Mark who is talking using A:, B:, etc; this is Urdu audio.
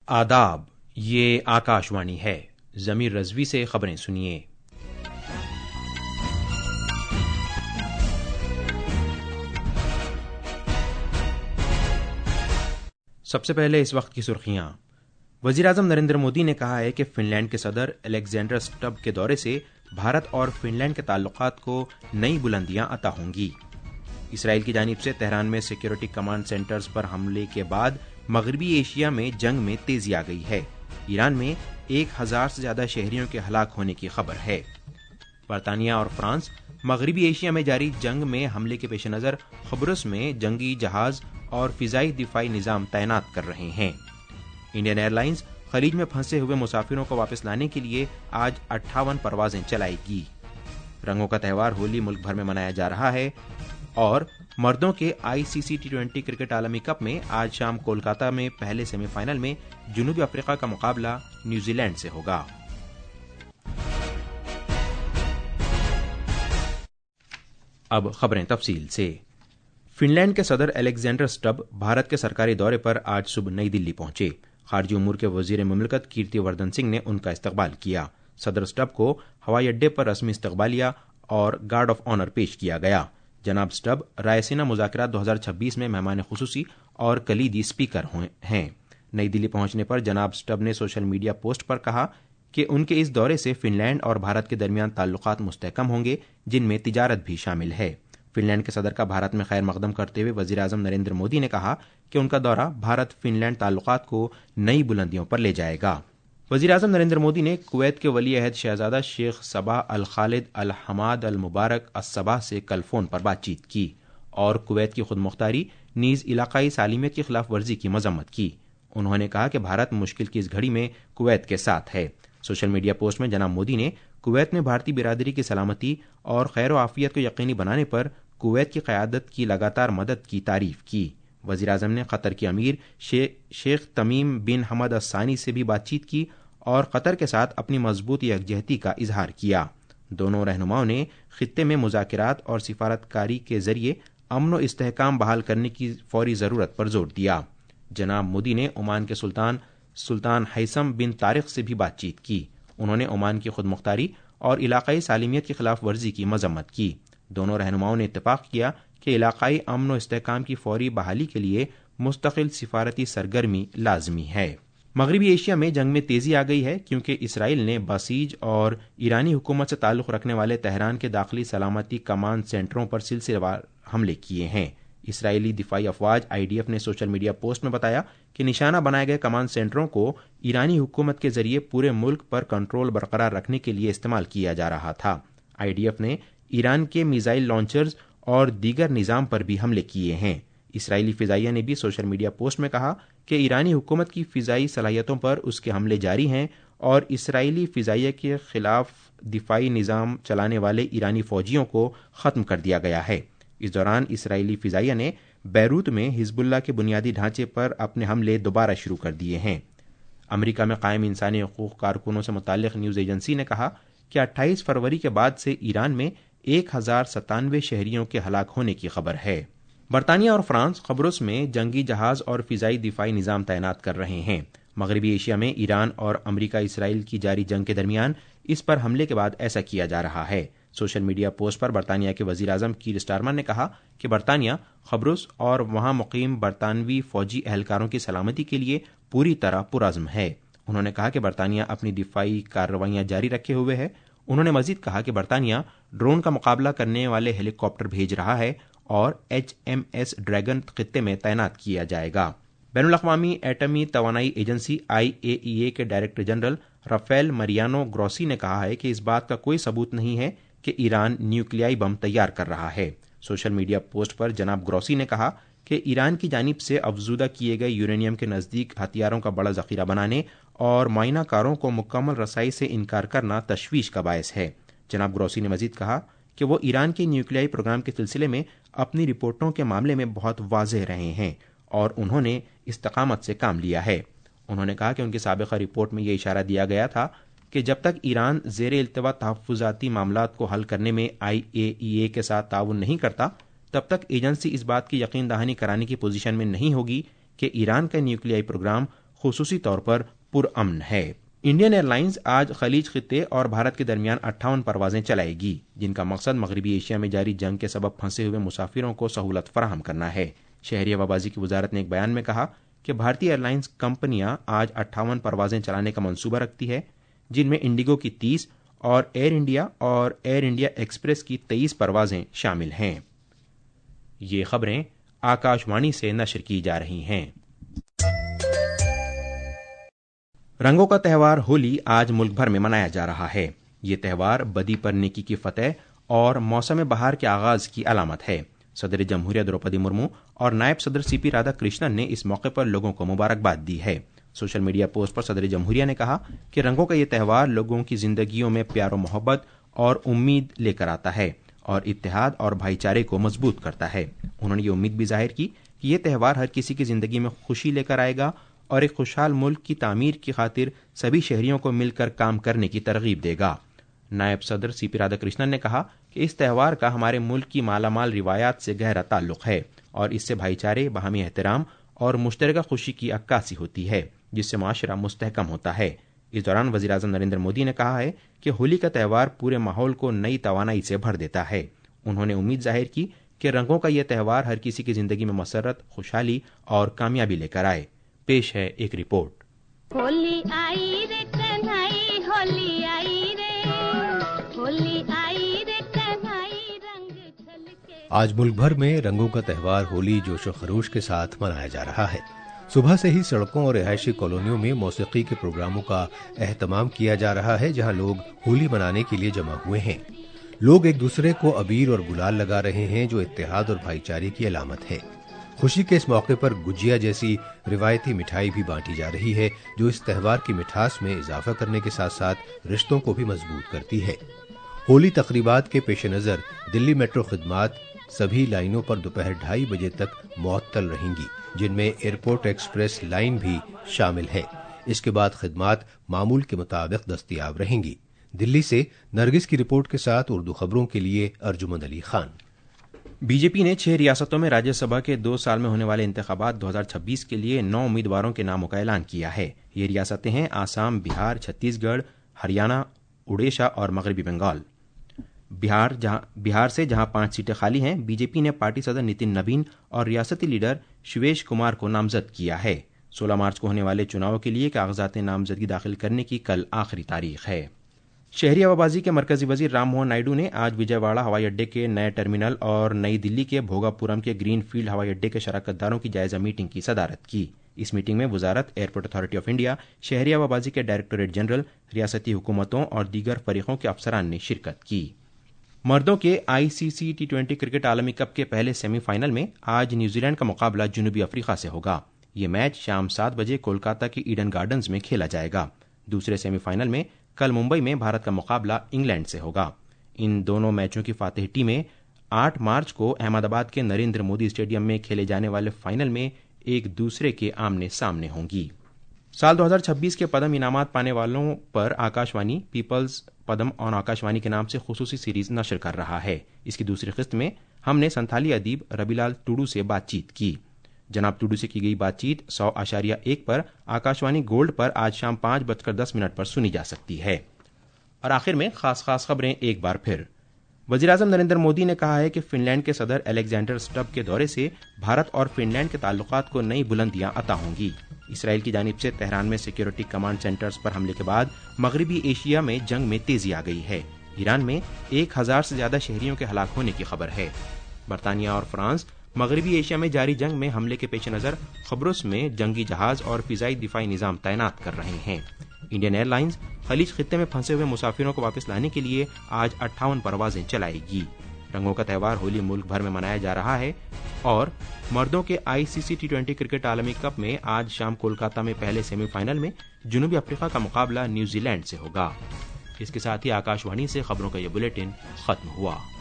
A: آداب، یہ آکاشوانی ہے۔ ضمیر رضوی سے خبریں سنیے۔ سب سے پہلے اس وقت کی سرخیاں۔ وزیراعظم نریندر مودی نے کہا ہے کہ فن لینڈ کے صدر الیگزینڈر اسٹب کے دورے سے بھارت اور فن لینڈ کے تعلقات کو نئی بلندیاں عطا ہوں گی۔ اسرائیل کی جانب سے تہران میں سیکیورٹی کمانڈ سینٹرز پر حملے کے بعد مغربی ایشیا میں جنگ میں تیزی آ گئی ہے۔ ایران میں 1000 سے زیادہ شہریوں کے ہلاک ہونے کی خبر ہے۔ برطانیہ اور فرانس مغربی ایشیا میں جاری جنگ میں حملے کے پیش نظر قبرص میں جنگی جہاز اور فضائی دفاعی نظام تعینات کر رہے ہیں۔ انڈین ایئر لائنز خلیج میں پھنسے ہوئے مسافروں کو واپس لانے کے لیے آج 58 پروازیں چلائے گی۔ رنگوں کا تہوار ہولی ملک بھر میں منایا جا رہا ہے اور مردوں کے ICC T20 کرکٹ عالمی کپ میں آج شام کولکاتہ میں پہلے سیمی فائنل میں جنوبی افریقہ کا مقابلہ نیوزی لینڈ سے ہوگا۔ اب خبریں تفصیل سے۔ فن لینڈ کے صدر الیگزینڈر اسٹب بھارت کے سرکاری دورے پر آج صبح نئی دلی پہنچے۔ خارجہ امور کے وزیر مملکت کیرتی وردھن سنگھ نے ان کا استقبال کیا۔ صدر اسٹب کو ہوائی اڈے پر رسمی استقبالیہ اور گارڈ آف آنر پیش کیا گیا۔ جناب اسٹب رائسینا مذاکرات 2026 میں مہمان خصوصی اور کلیدی اسپیکر ہیں۔ نئی دلی پہنچنے پر جناب اسٹب نے سوشل میڈیا پوسٹ پر کہا کہ ان کے اس دورے سے فن لینڈ اور بھارت کے درمیان تعلقات مستحکم ہوں گے، جن میں تجارت بھی شامل ہے۔ فن لینڈ کے صدر کا بھارت میں خیر مقدم کرتے ہوئے وزیراعظم نریندر مودی نے کہا کہ ان کا دورہ بھارت فن لینڈ تعلقات کو نئی بلندیوں پر لے جائے گا۔ وزیراعظم نریندر مودی نے کویت کے ولی عہد شہزادہ شیخ صباح الخالد الحماد المبارک الصباح سے کل فون پر بات چیت کی اور کویت کی خود مختاری نیز علاقائی سالمیت کی خلاف ورزی کی مذمت کی۔ انہوں نے کہا کہ بھارت مشکل کی اس گھڑی میں کویت کے ساتھ ہے۔ سوشل میڈیا پوسٹ میں جناب مودی نے کویت میں بھارتی برادری کی سلامتی اور خیر و عافیت کو یقینی بنانے پر کویت کی قیادت کی لگاتار مدد کی تعریف کی۔ وزیراعظم نے قطر کے امیر شیخ تمیم بن حمد الثانی سے بھی بات چیت کی اور قطر کے ساتھ اپنی مضبوط یکجہتی کا اظہار کیا۔ دونوں رہنماؤں نے خطے میں مذاکرات اور سفارتکاری کے ذریعے امن و استحکام بحال کرنے کی فوری ضرورت پر زور دیا۔ جناب مودی نے عمان کے سلطان ہیثم بن طارق سے بھی بات چیت کی۔ انہوں نے عمان کی خود مختاری اور علاقائی سالمیت کی خلاف ورزی کی مذمت کی۔ دونوں رہنماؤں نے اتفاق کیا کہ علاقائی امن و استحکام کی فوری بحالی کے لیے مستقل سفارتی سرگرمی لازمی ہے۔ مغربی ایشیا میں جنگ میں تیزی آ گئی ہے کیونکہ اسرائیل نے بسیج اور ایرانی حکومت سے تعلق رکھنے والے تہران کے داخلی سلامتی کمانڈ سینٹروں پر سلسلہ وار حملے کیے ہیں۔ اسرائیلی دفاعی افواج IDF نے سوشل میڈیا پوسٹ میں بتایا کہ نشانہ بنائے گئے کمانڈ سینٹروں کو ایرانی حکومت کے ذریعے پورے ملک پر کنٹرول برقرار رکھنے کے لیے استعمال کیا جا رہا تھا۔ IDF نے ایران کے میزائل لانچرز اور دیگر نظام پر بھی حملے کیے ہیں۔ اسرائیلی فضائیہ نے بھی سوشل میڈیا پوسٹ میں کہا کہ ایرانی حکومت کی فضائی صلاحیتوں پر اس کے حملے جاری ہیں اور اسرائیلی فضائیہ کے خلاف دفاعی نظام چلانے والے ایرانی فوجیوں کو ختم کر دیا گیا ہے۔ اس دوران اسرائیلی فضائیہ نے بیروت میں حزب اللہ کے بنیادی ڈھانچے پر اپنے حملے دوبارہ شروع کر دیے ہیں۔ امریکہ میں قائم انسانی حقوق کارکنوں سے متعلق نیوز ایجنسی نے کہا کہ 28 فروری کے بعد سے ایران میں 1097 شہریوں کے ہلاک ہونے کی خبر ہے۔ برطانیہ اور فرانس قبرص میں جنگی جہاز اور فضائی دفاعی نظام تعینات کر رہے ہیں۔ مغربی ایشیا میں ایران اور امریکہ اسرائیل کی جاری جنگ کے درمیان اس پر حملے کے بعد ایسا کیا جا رہا ہے۔ سوشل میڈیا پوسٹ پر برطانیہ کے وزیر اعظم کیر سٹارمر نے کہا کہ برطانیہ قبرص اور وہاں مقیم برطانوی فوجی اہلکاروں کی سلامتی کے لیے پوری طرح پرعزم ہے۔ انہوں نے کہا کہ برطانیہ اپنی دفاعی کارروائیاں جاری رکھے ہوئے ہے۔ انہوں نے مزید کہا کہ برطانیہ ڈرون کا مقابلہ کرنے والے ہیلی کاپٹر بھیج رہا ہے اور HMS ڈریگن خطے میں تعینات کیا جائے گا۔ بین الاقوامی ایٹمی توانائی ایجنسی IAEA کے director general Rafael Mariano Grossi نے کہا ہے کہ اس بات کا کوئی ثبوت نہیں ہے کہ ایران نیوکلیائی بم تیار کر رہا ہے۔ سوشل میڈیا پوسٹ پر جناب گروسی نے کہا کہ ایران کی جانب سے افزودہ کیے گئے یورینیم کے نزدیک ہتھیاروں کا بڑا ذخیرہ بنانے اور معائنہ کاروں کو مکمل رسائی سے انکار کرنا تشویش کا باعث ہے۔ جناب گروسی نے مزید کہا کہ وہ ایران کے نیوکلیائی پروگرام کے سلسلے میں اپنی رپورٹوں کے معاملے میں بہت واضح رہے ہیں اور انہوں نے استقامت سے کام لیا ہے۔ انہوں نے کہا کہ ان کی سابقہ رپورٹ میں یہ اشارہ دیا گیا تھا کہ جب تک ایران زیر التوا تحفظاتی معاملات کو حل کرنے میں IAEA کے ساتھ تعاون نہیں کرتا، تب تک ایجنسی اس بات کی یقین دہانی کرانے کی پوزیشن میں نہیں ہوگی کہ ایران کا نیوکلیائی پروگرام خصوصی طور پر پرامن ہے۔ انڈین ایئر لائنز آج خلیج خطے اور بھارت کے درمیان 58 پروازیں چلائے گی، جن کا مقصد مغربی ایشیا میں جاری جنگ کے سبب پھنسے ہوئے مسافروں کو سہولت فراہم کرنا ہے۔ شہری ہوابازی کی وزارت نے ایک بیان میں کہا کہ بھارتی ایئر لائنز کمپنیاں آج 58 پروازیں چلانے کا منصوبہ رکھتی ہے، جن میں انڈیگو کی 30 اور ایئر انڈیا ایکسپریس کی 23 پروازیں شامل ہیں۔ یہ خبریں آکاشوانی سے نشر کی جا رہی ہیں۔ رنگوں کا تہوار ہولی آج ملک بھر میں منایا جا رہا ہے۔ یہ تہوار بدی پر نیکی کی فتح اور موسم بہار کے آغاز کی علامت ہے۔ صدر جمہوریہ دروپدی مرمو اور نائب صدر سی پی رادھا کرشنن نے اس موقع پر لوگوں کو مبارکباد دی ہے۔ سوشل میڈیا پوسٹ پر صدر جمہوریہ نے کہا کہ رنگوں کا یہ تہوار لوگوں کی زندگیوں میں پیار و محبت اور امید لے کر آتا ہے اور اتحاد اور بھائی چارے کو مضبوط کرتا ہے۔ انہوں نے یہ امید بھی ظاہر کی کہ یہ تہوار ہر کسی کی زندگی میں خوشی لے کر آئے گا اور ایک خوشحال ملک کی تعمیر کی خاطر سبھی شہریوں کو مل کر کام کرنے کی ترغیب دے گا۔ نائب صدر سی پی رادھا کرشنن نے کہا کہ اس تہوار کا ہمارے ملک کی مالا مال روایات سے گہرا تعلق ہے اور اس سے بھائی چارے، باہمی احترام اور مشترکہ خوشی کی عکاسی ہوتی ہے، جس سے معاشرہ مستحکم ہوتا ہے۔ اس دوران وزیر اعظم نریندر مودی نے کہا ہے کہ ہولی کا تہوار پورے ماحول کو نئی توانائی سے بھر دیتا ہے۔ انہوں نے امید ظاہر کی کہ رنگوں کا یہ تہوار ہر کسی کی زندگی میں مسرت، خوشحالی اور کامیابی لے کر آئے۔ پیش ہے ایک رپورٹ۔
B: ہولی آئی رے کنائی، ہولی آئی رے، ہولی آئی رے کنائی، رنگ چھلکے۔
C: آج ملک بھر میں رنگوں کا تہوار ہولی جوش و خروش کے ساتھ منایا جا رہا ہے۔ صبح سے ہی سڑکوں اور رہائشی کالونیوں میں موسیقی کے پروگراموں کا اہتمام کیا جا رہا ہے، جہاں لوگ ہولی منانے کے لیے جمع ہوئے ہیں۔ لوگ ایک دوسرے کو ابیر اور گلال لگا رہے ہیں، جو اتحاد اور بھائی چارے کی علامت ہے۔ خوشی کے اس موقع پر گجیا جیسی روایتی مٹھائی بھی بانٹی جا رہی ہے، جو اس تہوار کی مٹھاس میں اضافہ کرنے کے ساتھ ساتھ رشتوں کو بھی مضبوط کرتی ہے۔ ہولی تقریبات کے پیش نظر دلی میٹرو خدمات سبھی لائنوں پر دوپہر 2:30 بجے تک معطل رہیں گی، جن میں ایئرپورٹ ایکسپریس لائن بھی شامل ہے۔ اس کے بعد خدمات معمول کے مطابق دستیاب رہیں گی۔ دلی سے نرگس کی رپورٹ کے ساتھ اردو خبروں کے لیے ارجمند علی خان۔
A: بی جے پی نے 6 ریاستوں میں راجیہ سبھا کے 2 سال میں ہونے والے انتخابات 2026 کے لیے 9 امیدواروں کے ناموں کا اعلان کیا ہے۔ یہ ریاستیں ہیں آسام، بہار، چھتیس گڑھ، ہریانہ، اڑیسہ اور مغربی بنگال۔ بہار سے جہاں 5 سیٹیں خالی ہیں، بی جے پی نے پارٹی صدر نتن نوین اور ریاستی لیڈر شیویش کمار کو نامزد کیا ہے۔ 16 مارچ کو ہونے والے چناؤ کے لیے کاغذات نامزدگی داخل کرنے کی کل آخری تاریخ ہے۔ شہری ہوابازی کے مرکزی وزیر رام موہن نائیڈو نے آج وجے واڑہ ہوائی اڈے کے نئے ٹرمینل اور نئی دلی کے بھوگا پورم کے گرین فیلڈ ہوائی اڈے کے شراکت داروں کی جائزہ میٹنگ کی صدارت کی۔ اس میٹنگ میں وزارت، ایئرپورٹ اتھارٹی آف انڈیا، شہری ہوابازی کے ڈائریکٹوریٹ جنرل، ریاستی حکومتوں اور دیگر فریقوں کے افسران نے شرکت کی۔ مردوں کے ICC T20 کرکٹ عالمی کپ کے پہلے سیمی فائنل میں آج نیوزی لینڈ کا مقابلہ جنوبی افریقہ سے ہوگا۔ یہ میچ شام 7 بجے کولکاتہ کے ایڈن گارڈنز میں کھیلا جائے گا۔ دوسرے سیمی فائنل میں کل ممبئی میں بھارت کا مقابلہ انگلینڈ سے ہوگا۔ ان دونوں میچوں کی فاتح ٹیمیں 8 مارچ کو احمد آباد کے نریندر مودی اسٹیڈیم میں کھیلے جانے والے فائنل میں ایک دوسرے کے آمنے سامنے ہوں گی۔ سال 2026 کے پدم انعامات پانے والوں پر آکاشوانی پیپلز پدم آن آکاشوانی کے نام سے خصوصی سیریز نشر کر رہا ہے۔ اس کی دوسری قسط میں ہم نے سنتھالی ادیب ربی لال ٹوڈو سے بات چیت کی۔ جناب ٹوڈو سے کی گئی بات چیت 100.1 پر آکاشوانی گولڈ پر آج شام 5:10 پر سنی جا سکتی ہے۔ اور آخر میں خاص خبریں ایک بار پھر۔ وزیر اعظم نریندر مودی نے کہا ہے کہ فن لینڈ کے صدر الیگزینڈر اسٹب کے دورے سے بھارت اور فن لینڈ کے تعلقات کو نئی بلندیاں عطا ہوں گی۔ اسرائیل کی جانب سے تہران میں سیکیورٹی کمانڈ سینٹرز پر حملے کے بعد مغربی ایشیا میں جنگ میں تیزی آ گئی ہے۔ ایران میں 1000 سے زیادہ شہریوں کے ہلاک ہونے کی خبر ہے۔ برطانیہ اور فرانس مغربی ایشیا میں جاری جنگ میں حملے کے پیش نظر قبرص میں جنگی جہاز اور فضائی دفاعی نظام تعینات کر رہے ہیں۔ انڈین ایئر لائنز خلیج خطے میں پھنسے ہوئے مسافروں کو واپس لانے کے لیے آج 58 پروازیں چلائے گی۔ رنگوں کا تہوار ہولی ملک بھر میں منایا جا رہا ہے اور مردوں کے ICC T20 کرکٹ عالمی کپ میں آج شام کولکاتہ میں پہلے سیمی فائنل میں جنوبی افریقہ کا مقابلہ نیوزی لینڈ سے ہوگا۔ اس کے ساتھ ہی آکاشوانی سے خبروں کا یہ بلیٹن ختم ہوا۔